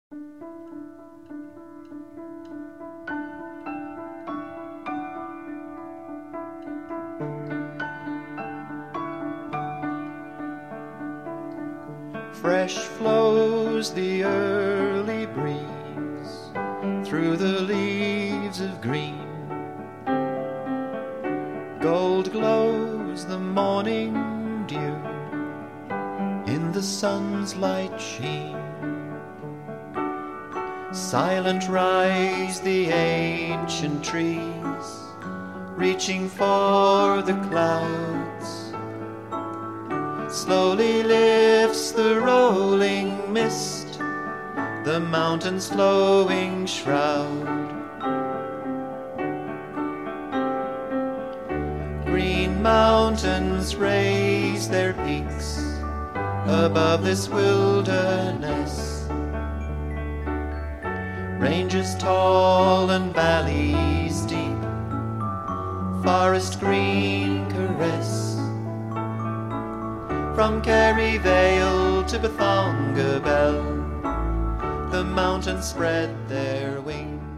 Fresh flows the early breeze through the leaves of green. Gold glows the morning dew in the sun's light sheen. Silent rise the ancient trees, reaching for the clouds. Slowly lifts the rolling mist, the mountain's flowing shroud. Green mountains raise their peaks above this wilderness. Ranges tall and valleys deep, forest green caress. From Kerry Vale to Bathonga Bell, the mountains spread their wings.